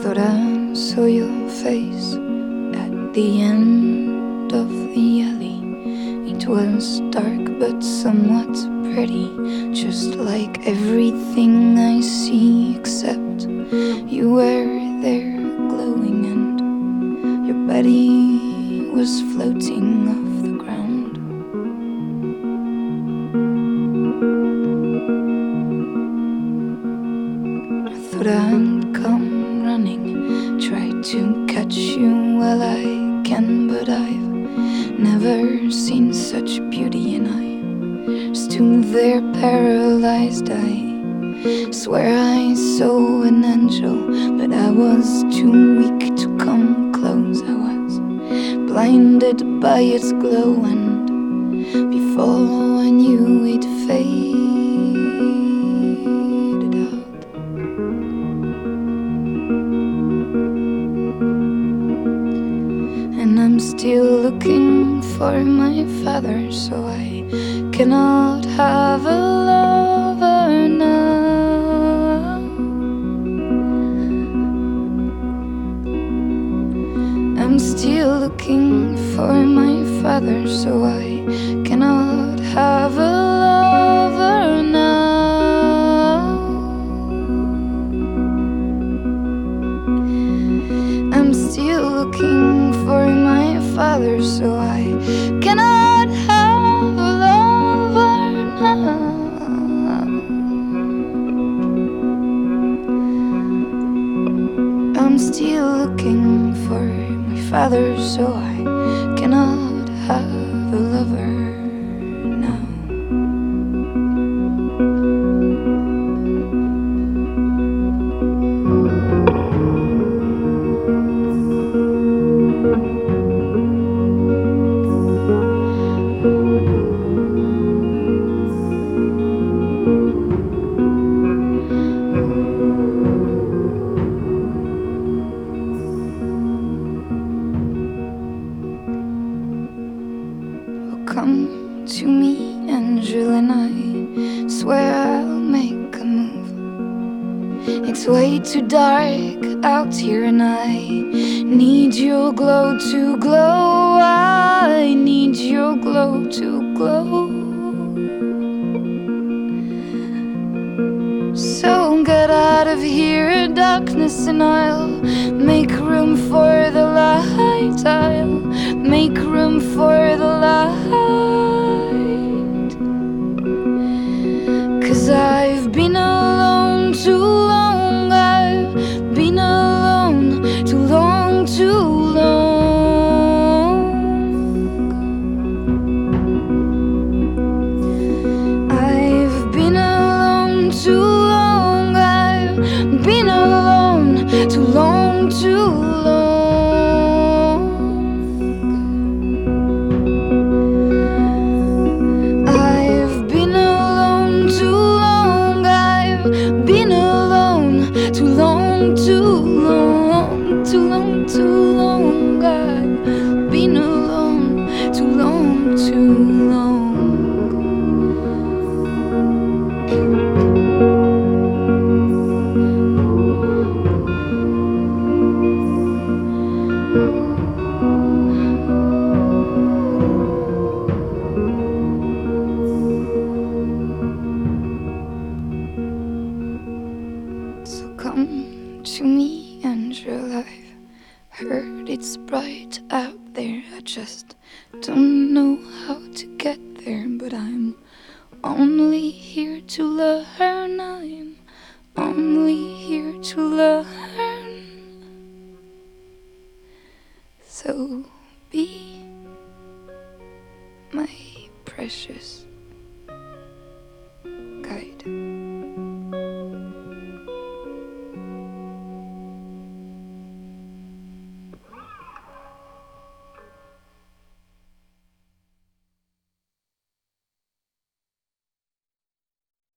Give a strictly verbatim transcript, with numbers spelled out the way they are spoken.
thought I saw your face at the end of the alley. It was dark but somewhat pretty, just like everything I see, except you were there glowing and your body was floating off the ground. I thought I'd come running, try to catch you while I can, but I've never seen such beauty, and I stood there paralyzed. I swear I saw an angel, but I was too weak to come close. I was blinded by its glow, and before I knew it faded out. And I'm still looking for my father, so I cannot have a lover now. I'm still looking for my father, so I cannot have a lover now. I'm still looking for my father, so I cannot have a lover now. I'm still looking for my father, so I cannot have a lover now. Come to me, Angel, and I swear I'll make a move. It's way too dark out here, and I need your glow to glow. I need your glow to glow. So get out of here, darkness, and I'll make room for the light. I'll make room for the light. 'Cause I've been alone too long. I've been alone too long, too long. I've been alone too long. I've been alone too long, too long. I've been alone too long. I've been alone too long, too long, too long, too long. I've been alone too long, too long. So come to me, Angel, I've heard it's bright out there. I just don't know how to get there, but I'm only here to learn. I'm only here to learn. So be my precious